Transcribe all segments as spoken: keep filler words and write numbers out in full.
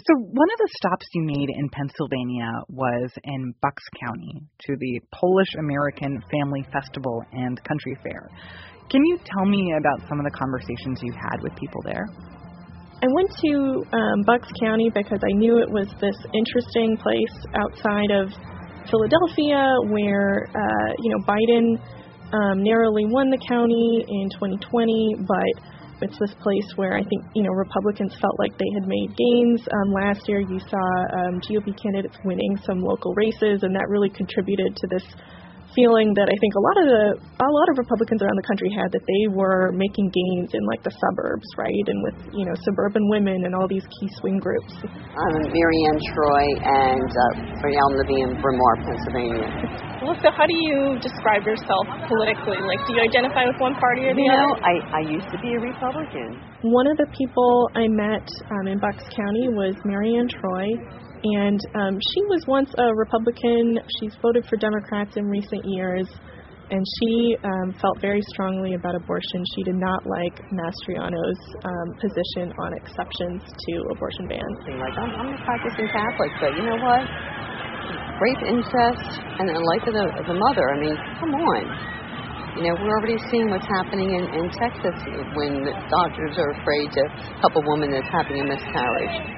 So one of the stops you made in Pennsylvania was in Bucks County to the Polish-American Family Festival and Country Fair. Can you tell me about some of the conversations you had with people there? I went to um, Bucks County because I knew it was this interesting place outside of Philadelphia where, uh, you know, Biden um, narrowly won the county in twenty twenty, but it's this place where I think, you know, Republicans felt like they had made gains. Um, last year you saw um, G O P candidates winning some local races, and that really contributed to this feeling that I think a lot of the a lot of Republicans around the country had, that they were making gains in like the suburbs, right, and with, you know, suburban women and all these key swing groups. I'm Marianne Troy, and uh, Brielle living in Bremore, Pennsylvania. Well, so how do you describe yourself politically? Like, do you identify with one party or the you other? know, I, I used to be a Republican. One of the people I met um, in Bucks County was Marianne Troy. And um, she was once a Republican. She's voted for Democrats in recent years, and she um, felt very strongly about abortion. She did not like Mastriano's um, position on exceptions to abortion bans. Like, I'm, I'm a practicing Catholic, but you know what? Rape, incest, and the life of the, of the mother. I mean, come on. You know, we're already seeing what's happening in, in Texas when the doctors are afraid to help a woman that's having a miscarriage.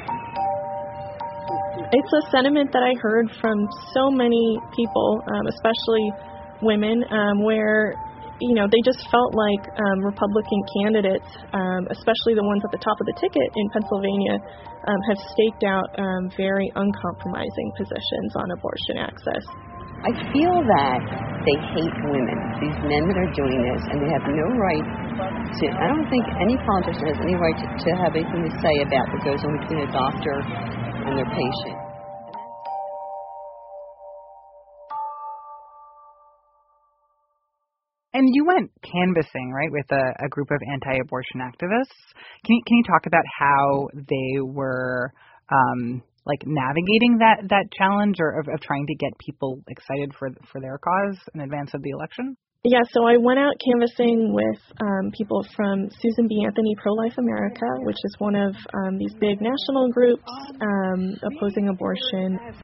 It's a sentiment that I heard from so many people, um, especially women, um, where, you know, they just felt like um, Republican candidates, um, especially the ones at the top of the ticket in Pennsylvania, um, have staked out um, very uncompromising positions on abortion access. I feel that they hate women, these men that are doing this, and they have no right to, I don't think any politician has any right to, to have anything to say about what goes on between a doctor and their patient. And you went canvassing, right, with a, a group of anti-abortion activists. Can you, can you talk about how they were, um, like, navigating that, that challenge or of, of trying to get people excited for for their cause in advance of the election? Yeah, so I went out canvassing with um, people from Susan B. Anthony Pro-Life America, which is one of um, these big national groups um, opposing abortion.